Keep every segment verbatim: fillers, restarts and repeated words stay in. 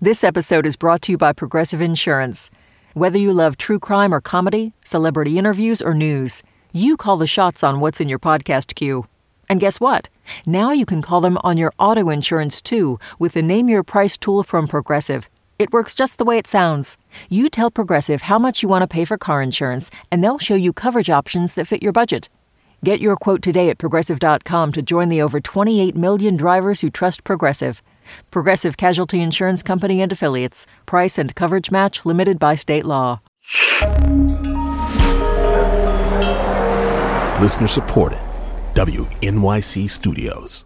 This episode is brought to you by Progressive Insurance. Whether you love true crime or comedy, celebrity interviews or news, you call the shots on what's in your podcast queue. And guess what? Now you can call them on your auto insurance too with the Name Your Price tool from Progressive. It works just the way it sounds. You tell Progressive how much you want to pay for car insurance, and they'll show you coverage options that fit your budget. Get your quote today at Progressive dot com to join the over twenty-eight million drivers who trust Progressive. Progressive Casualty Insurance Company and Affiliates. Price and coverage match limited by state law. Listener supported. W N Y C Studios.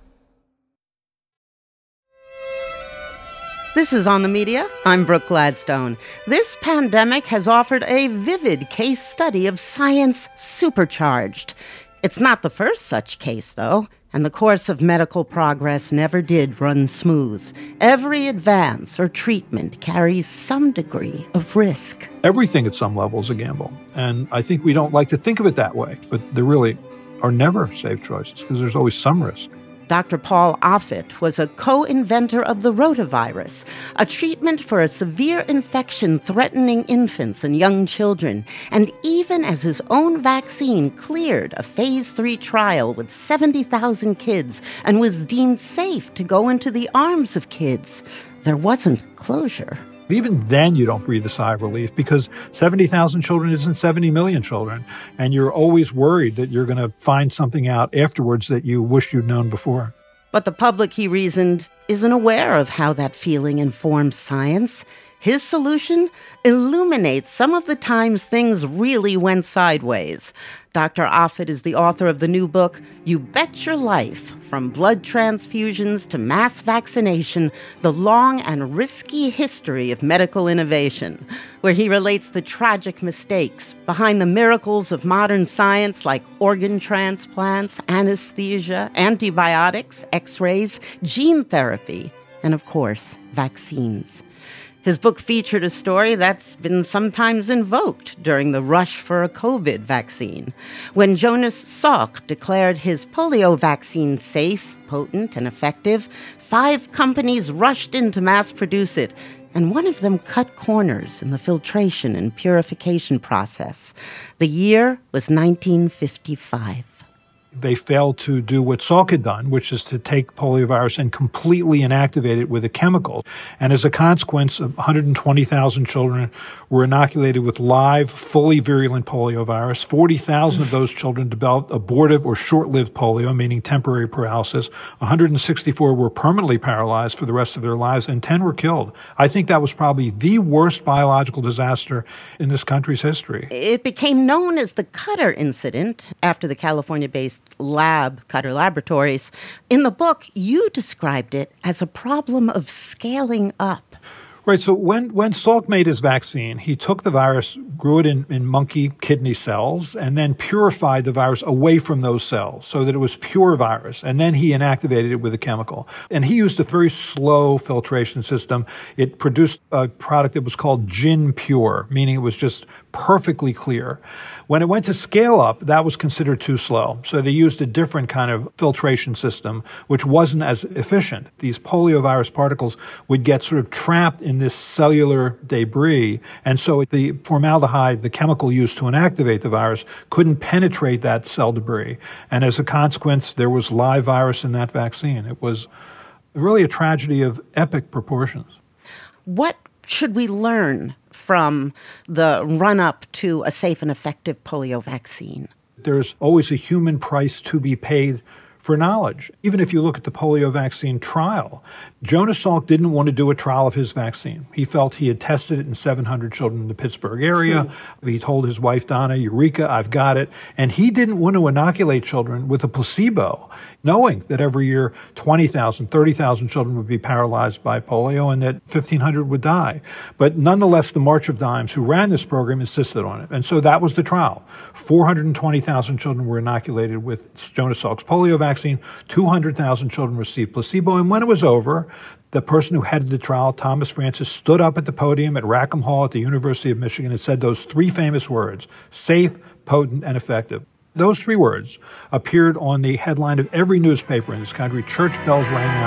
This is On the Media. I'm Brooke Gladstone. This pandemic has offered a vivid case study of science supercharged. It's not the first such case, though, and the course of medical progress never did run smooth. Every advance or treatment carries some degree of risk. Everything at some level is a gamble, and I think we don't like to think of it that way, but there really are never safe choices because there's always some risk. Doctor Paul Offit was a co-inventor of the rotavirus, a treatment for a severe infection threatening infants and young children. And even as his own vaccine cleared a phase three trial with seventy thousand kids and was deemed safe to go into the arms of kids, there wasn't closure. Even then, you don't breathe a sigh of relief because seventy thousand children isn't seventy million children. And you're always worried that you're going to find something out afterwards that you wish you'd known before. But the public, he reasoned, isn't aware of how that feeling informs science. His solution illuminates some of the times things really went sideways. Doctor Offit is the author of the new book, You Bet Your Life, From Blood Transfusions to Mass Vaccination, The Long and Risky History of Medical Innovation, where he relates the tragic mistakes behind the miracles of modern science like organ transplants, anesthesia, antibiotics, x-rays, gene therapy, and of course, vaccines. His book featured a story that's been sometimes invoked during the rush for a COVID vaccine. When Jonas Salk declared his polio vaccine safe, potent, and effective, five companies rushed in to mass produce it, and one of them cut corners in the filtration and purification process. The year was nineteen fifty-five. They failed to do what Salk had done, which is to take poliovirus and completely inactivate it with a chemical. And as a consequence, one hundred twenty thousand children were inoculated with live, fully virulent poliovirus. forty thousand of those children developed abortive or short-lived polio, meaning temporary paralysis. one hundred sixty-four were permanently paralyzed for the rest of their lives, and ten were killed. I think that was probably the worst biological disaster in this country's history. It became known as the Cutter incident after the California-based lab, Cutter Laboratories. In the book, you described it as a problem of scaling up. Right. So when, when Salk made his vaccine, he took the virus, grew it in, in monkey kidney cells, and then purified the virus away from those cells so that it was pure virus. And then he inactivated it with a chemical. And he used a very slow filtration system. It produced a product that was called Gin Pure, meaning it was just perfectly clear. When it went to scale up, that was considered too slow. So they used a different kind of filtration system, which wasn't as efficient. These poliovirus particles would get sort of trapped in this cellular debris. And so the formaldehyde, the chemical used to inactivate the virus, couldn't penetrate that cell debris. And as a consequence, there was live virus in that vaccine. It was really a tragedy of epic proportions. What should we learn from the run-up to a safe and effective polio vaccine? There's always a human price to be paid for knowledge. Even if you look at the polio vaccine trial, Jonas Salk didn't want to do a trial of his vaccine. He felt he had tested it in seven hundred children in the Pittsburgh area. Hmm. He told his wife, Donna, Eureka, I've got it. And he didn't want to inoculate children with a placebo, knowing that every year twenty thousand, thirty thousand children would be paralyzed by polio and that fifteen hundred would die. But nonetheless, the March of Dimes, who ran this program, insisted on it. And so that was the trial. four hundred twenty thousand children were inoculated with Jonas Salk's polio vaccine. two hundred thousand children received placebo. And when it was over, the person who headed the trial, Thomas Francis, stood up at the podium at Rackham Hall at the University of Michigan and said those three famous words, safe, potent, and effective. Those three words appeared on the headline of every newspaper in this country. Church bells rang out.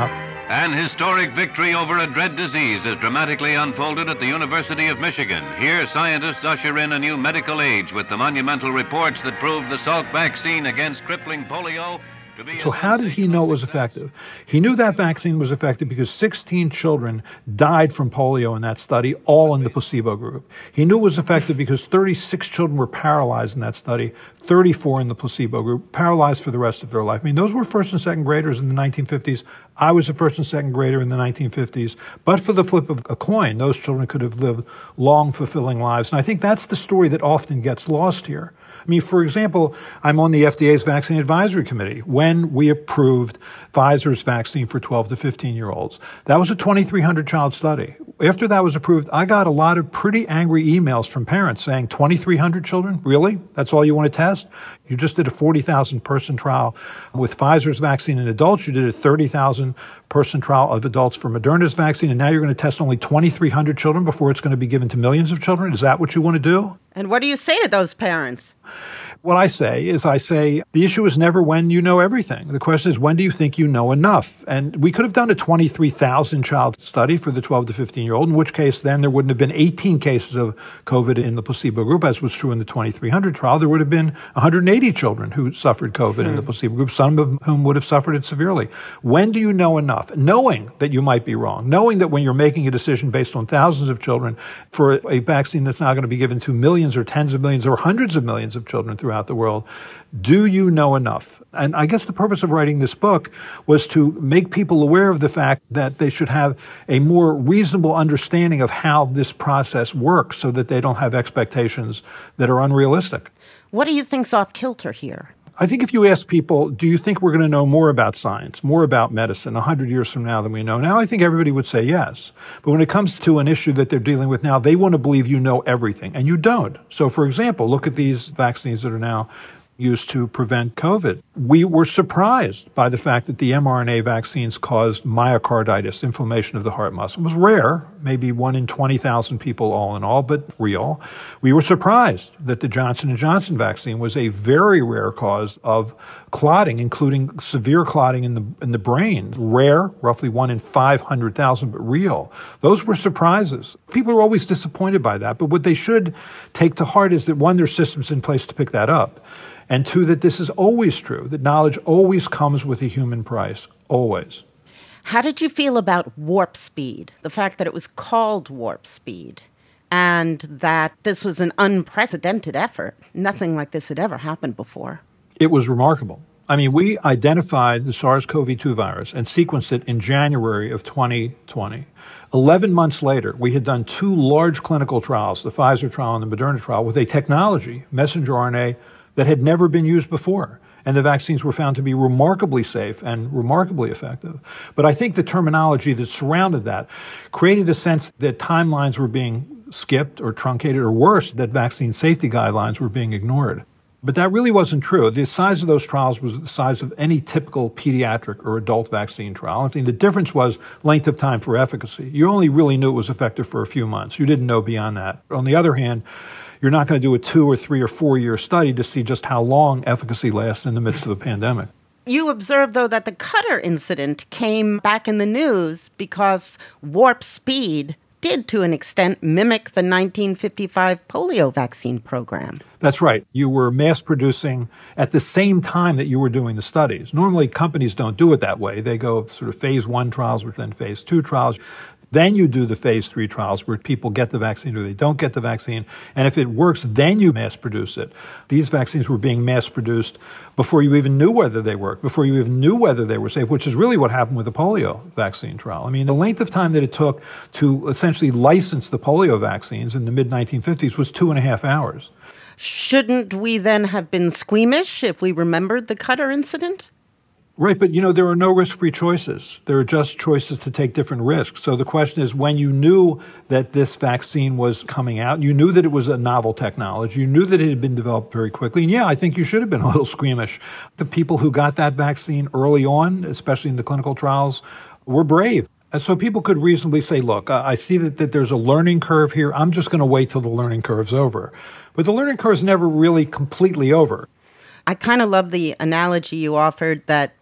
An historic victory over a dread disease is dramatically unfolded at the University of Michigan. Here, scientists usher in a new medical age with the monumental reports that prove the Salk vaccine against crippling polio. So how did he know it was effective? He knew that vaccine was effective because sixteen children died from polio in that study, all in the placebo group. He knew it was effective because thirty-six children were paralyzed in that study, thirty-four in the placebo group, paralyzed for the rest of their life. I mean, those were first and second graders in the nineteen fifties. I was a first and second grader in the nineteen fifties. But for the flip of a coin, those children could have lived long, fulfilling lives. And I think that's the story that often gets lost here. I mean, for example, I'm on the F D A's Vaccine Advisory Committee. When we approved Pfizer's vaccine for twelve to fifteen-year-olds, that was a twenty-three hundred child study. After that was approved, I got a lot of pretty angry emails from parents saying, twenty-three hundred children? Really? That's all you want to test? You just did a forty thousand person trial with Pfizer's vaccine in adults. You did a thirty thousand person trial of adults for Moderna's vaccine, and now you're going to test only twenty-three hundred children before it's going to be given to millions of children? Is that what you want to do? And what do you say to those parents? What I say is I say the issue is never when you know everything. The question is, when do you think you know enough? And we could have done a twenty-three thousand child study for the twelve to fifteen-year-old, in which case then there wouldn't have been eighteen cases of COVID in the placebo group, as was true in the twenty-three hundred trial. There would have been one hundred eighty children who suffered COVID hmm. in the placebo group, some of whom would have suffered it severely. When do you know enough? Knowing that you might be wrong, knowing that when you're making a decision based on thousands of children for a vaccine that's now going to be given to millions or tens of millions or hundreds of millions of children throughout the world, do you know enough? And I guess the purpose of writing this book was to make people aware of the fact that they should have a more reasonable understanding of how this process works so that they don't have expectations that are unrealistic. What do you think's off kilter here? I think if you ask people, do you think we're going to know more about science, more about medicine one hundred years from now than we know now? I think everybody would say yes. But when it comes to an issue that they're dealing with now, they want to believe you know everything, and you don't. So, for example, look at these vaccines that are now used to prevent COVID. We were surprised by the fact that the mRNA vaccines caused myocarditis, inflammation of the heart muscle. It was rare, maybe one in twenty thousand people all in all, but real. We were surprised that the Johnson and Johnson vaccine was a very rare cause of clotting, including severe clotting in the in the brain. Rare, roughly one in five hundred thousand, but real. Those were surprises. People are always disappointed by that, but what they should take to heart is that, one, there's systems in place to pick that up. And two, that this is always true, that knowledge always comes with a human price, always. How did you feel about warp speed, the fact that it was called warp speed, and that this was an unprecedented effort? Nothing like this had ever happened before. It was remarkable. I mean, we identified the SARS-C o V two virus and sequenced it in January of twenty twenty. Eleven months later, we had done two large clinical trials, the Pfizer trial and the Moderna trial, with a technology, messenger R N A, that had never been used before. And the vaccines were found to be remarkably safe and remarkably effective. But I think the terminology that surrounded that created a sense that timelines were being skipped or truncated, or worse, that vaccine safety guidelines were being ignored. But that really wasn't true. The size of those trials was the size of any typical pediatric or adult vaccine trial. I think the difference was length of time for efficacy. You only really knew it was effective for a few months. You didn't know beyond that. On the other hand, you're not going to do a two or three or four year study to see just how long efficacy lasts in the midst of a pandemic. You observed, though, that the Qatar incident came back in the news because warp speed did, to an extent, mimic the nineteen fifty-five polio vaccine program. That's right. You were mass producing at the same time that you were doing the studies. Normally, companies don't do it that way. They go sort of phase one trials, then phase two trials. Then you do the phase three trials where people get the vaccine or they don't get the vaccine. And if it works, then you mass produce it. These vaccines were being mass produced before you even knew whether they worked, before you even knew whether they were safe, which is really what happened with the polio vaccine trial. I mean, the length of time that it took to essentially license the polio vaccines in the mid nineteen fifties was two and a half hours. Shouldn't we then have been squeamish if we remembered the Qatar incident? Right, but, you know, there are no risk-free choices. There are just choices to take different risks. So the question is, when you knew that this vaccine was coming out, you knew that it was a novel technology, you knew that it had been developed very quickly, and yeah, I think you should have been a little squeamish. The people who got that vaccine early on, especially in the clinical trials, were brave. And so people could reasonably say, look, I see that, that there's a learning curve here. I'm just going to wait till the learning curve's over. But the learning curve's never really completely over. I kind of love the analogy you offered that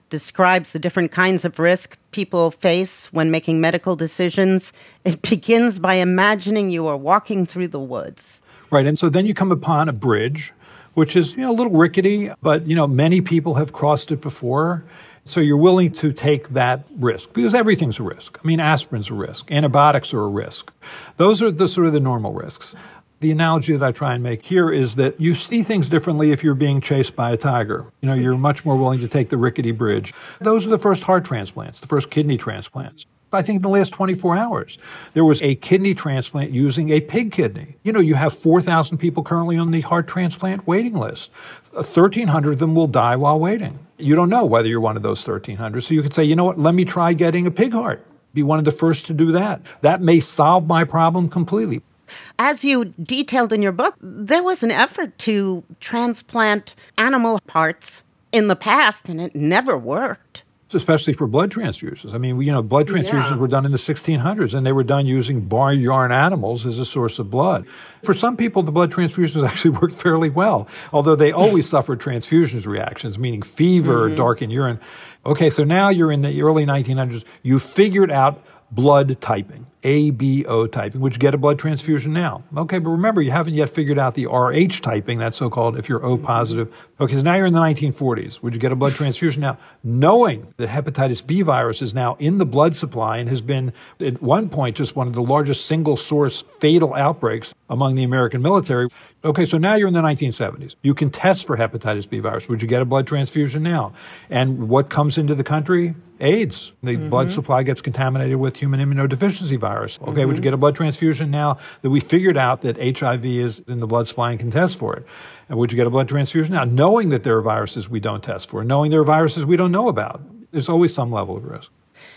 describes the different kinds of risk people face when making medical decisions. It begins by imagining you are walking through the woods. Right, and so then you come upon a bridge, which is, you know, a little rickety, but, you know, many people have crossed it before. So you're willing to take that risk because everything's a risk. I mean, aspirin's a risk. Antibiotics are a risk. Those are the sort of the normal risks. The analogy that I try and make here is that you see things differently if you're being chased by a tiger. You know, you're much more willing to take the rickety bridge. Those are the first heart transplants, the first kidney transplants. I think in the last twenty-four hours, there was a kidney transplant using a pig kidney. You know, you have four thousand people currently on the heart transplant waiting list. thirteen hundred of them will die while waiting. You don't know whether you're one of those thirteen hundred. So you could say, you know what, let me try getting a pig heart. Be one of the first to do that. That may solve my problem completely. As you detailed in your book, there was an effort to transplant animal hearts in the past, and it never worked. Especially for blood transfusions. I mean, you know, blood transfusions Yeah. were done in the sixteen hundreds, and they were done using barnyard animals as a source of blood. For some people, the blood transfusions actually worked fairly well, although they always suffered transfusions reactions, meaning fever, mm-hmm. dark in urine. Okay, so now you're in the early nineteen hundreds. You figured out blood typing, A B O typing. Would you get a blood transfusion now? Okay, but remember, you haven't yet figured out the R H typing, that's so-called if you're O positive. Okay, so now you're in the nineteen forties. Would you get a blood transfusion now? Knowing that hepatitis B virus is now in the blood supply and has been, at one point, just one of the largest single-source fatal outbreaks among the American military. Okay, so now you're in the nineteen seventies. You can test for hepatitis B virus. Would you get a blood transfusion now? And what comes into the country? AIDS. The mm-hmm. blood supply gets contaminated with human immunodeficiency virus. Okay, mm-hmm. would you get a blood transfusion now that we figured out that H I V is in the blood supply and can test for it? And would you get a blood transfusion now, knowing that there are viruses we don't test for, knowing there are viruses we don't know about? There's always some level of risk.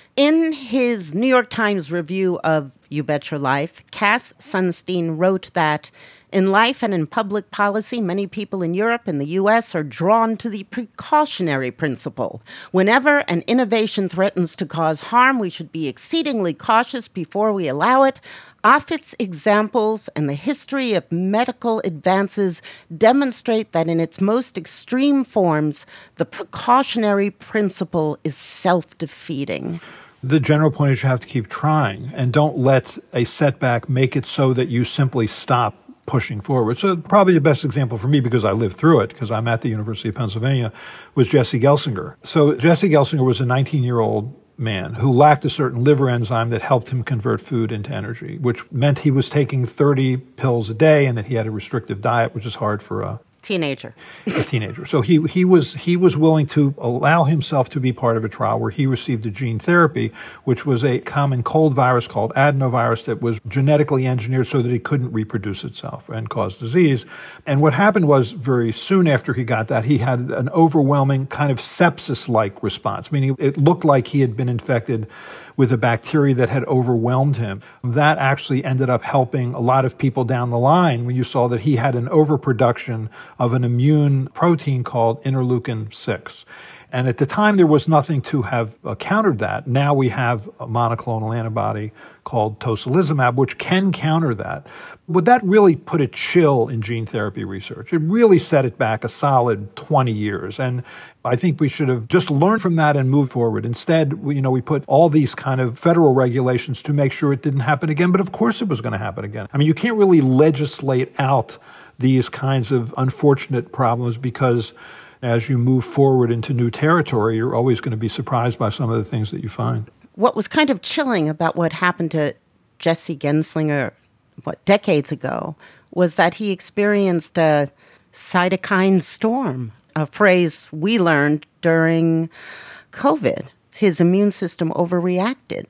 In his New York Times review of You Bet Your Life, Cass Sunstein wrote that in life and in public policy, many people in Europe and the U S are drawn to the precautionary principle. Whenever an innovation threatens to cause harm, we should be exceedingly cautious before we allow it. Offit's examples and the history of medical advances demonstrate that in its most extreme forms, the precautionary principle is self-defeating. The general point is you have to keep trying and don't let a setback make it so that you simply stop pushing forward. So probably the best example for me, because I lived through it, because I'm at the University of Pennsylvania, was Jesse Gelsinger. So Jesse Gelsinger was a nineteen-year-old man who lacked a certain liver enzyme that helped him convert food into energy, which meant he was taking thirty pills a day and that he had a restrictive diet, which is hard for a Teenager. a teenager. So he he was he was willing to allow himself to be part of a trial where he received a gene therapy, which was a common cold virus called adenovirus that was genetically engineered so that it couldn't reproduce itself and cause disease. And what happened was very soon after he got that, he had an overwhelming kind of sepsis-like response, meaning it looked like he had been infected with a bacteria that had overwhelmed him. That actually ended up helping a lot of people down the line when you saw that he had an overproduction of an immune protein called interleukin six. And at the time, there was nothing to have uh, countered that. Now we have a monoclonal antibody called tocilizumab, which can counter that. But that really put a chill in gene therapy research. It really set it back a solid twenty years. And I think we should have just learned from that and moved forward. Instead, we, you know, we put all these kind of federal regulations to make sure it didn't happen again. But of course it was going to happen again. I mean, you can't really legislate out these kinds of unfortunate problems because as you move forward into new territory, you're always going to be surprised by some of the things that you find. What was kind of chilling about what happened to Jesse Genslinger, what, decades ago, was that he experienced a cytokine storm, a phrase we learned during COVID. His immune system overreacted.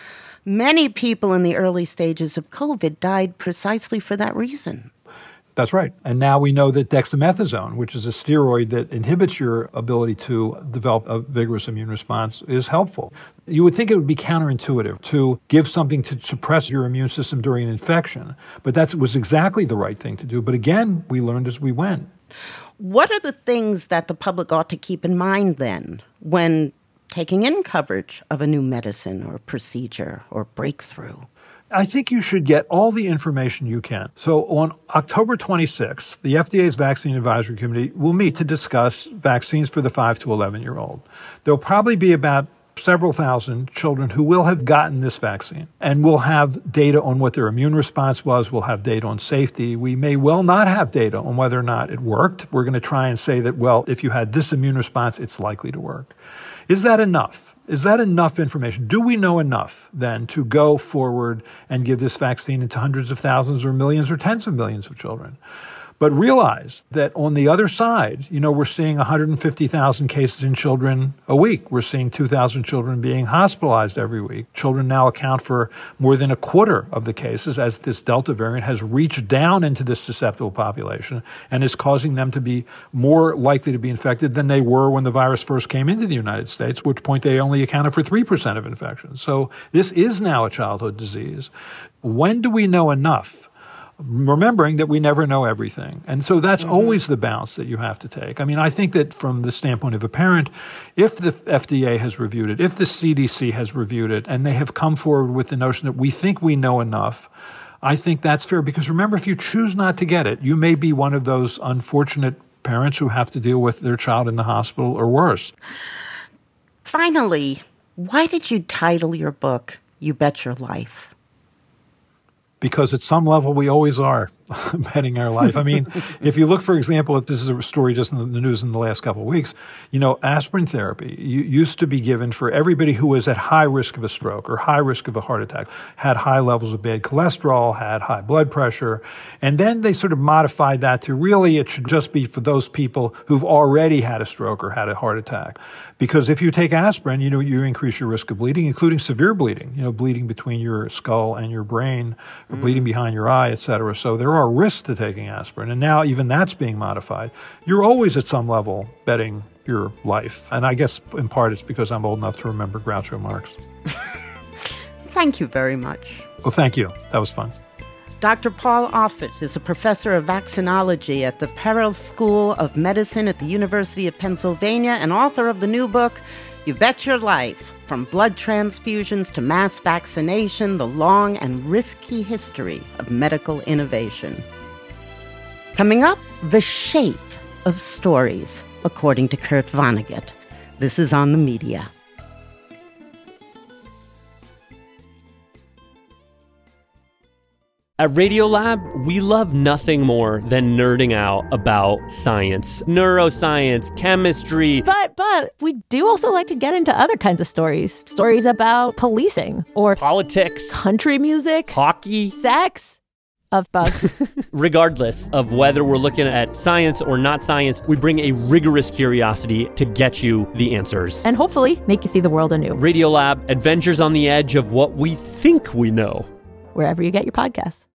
Many people in the early stages of COVID died precisely for that reason. That's right. And now we know that dexamethasone, which is a steroid that inhibits your ability to develop a vigorous immune response, is helpful. You would think it would be counterintuitive to give something to suppress your immune system during an infection, but that was exactly the right thing to do. But again, we learned as we went. What are the things that the public ought to keep in mind then when taking in coverage of a new medicine or procedure or breakthrough? I think you should get all the information you can. So on October twenty-sixth, the F D A's Vaccine Advisory Committee will meet to discuss vaccines for the five to eleven-year-old. There'll probably be about several thousand children who will have gotten this vaccine, and we'll have data on what their immune response was. We'll have data on safety. We may well not have data on whether or not it worked. We're going to try and say that, well, if you had this immune response, it's likely to work. Is that enough? Is that enough information? Do we know enough then to go forward and give this vaccine into hundreds of thousands or millions or tens of millions of children? But realize that on the other side, you know, we're seeing one hundred fifty thousand cases in children a week. We're seeing two thousand children being hospitalized every week. Children now account for more than a quarter of the cases as this Delta variant has reached down into this susceptible population and is causing them to be more likely to be infected than they were when the virus first came into the United States, at which point they only accounted for three percent of infections. So this is now a childhood disease. When do we know enough? Remembering that we never know everything. And so that's mm-hmm. always the balance that you have to take. I mean, I think that from the standpoint of a parent, if the F D A has reviewed it, if the C D C has reviewed it, and they have come forward with the notion that we think we know enough, I think that's fair. Because remember, if you choose not to get it, you may be one of those unfortunate parents who have to deal with their child in the hospital or worse. Finally, why did you title your book, You Bet Your Life? Because at some level, we always are betting our life. I mean, if you look, for example, this is a story just in the news in the last couple of weeks, you know, aspirin therapy used to be given for everybody who was at high risk of a stroke or high risk of a heart attack, had high levels of bad cholesterol, had high blood pressure. And then they sort of modified that to really it should just be for those people who've already had a stroke or had a heart attack. Because if you take aspirin, you know, you increase your risk of bleeding, including severe bleeding, you know, bleeding between your skull and your brain, or mm. bleeding behind your eye, et cetera. So there are risks to taking aspirin. And now even that's being modified. You're always at some level betting your life. And I guess in part it's because I'm old enough to remember Groucho Marx. Thank you very much. Well, thank you. That was fun. Doctor Paul Offit is a professor of vaccinology at the Perel School of Medicine at the University of Pennsylvania and author of the new book, You Bet Your Life, From Blood Transfusions to Mass Vaccination, The Long and Risky History of Medical Innovation. Coming up, the shape of stories, according to Kurt Vonnegut. This is On the Media. At Radiolab, we love nothing more than nerding out about science, neuroscience, chemistry. But, but, we do also like to get into other kinds of stories. Stories about policing or politics, country music, hockey, sex, of bugs. Regardless of whether we're looking at science or not science, we bring a rigorous curiosity to get you the answers. And hopefully make you see the world anew. Radiolab, adventures on the edge of what we think we know. Wherever you get your podcasts.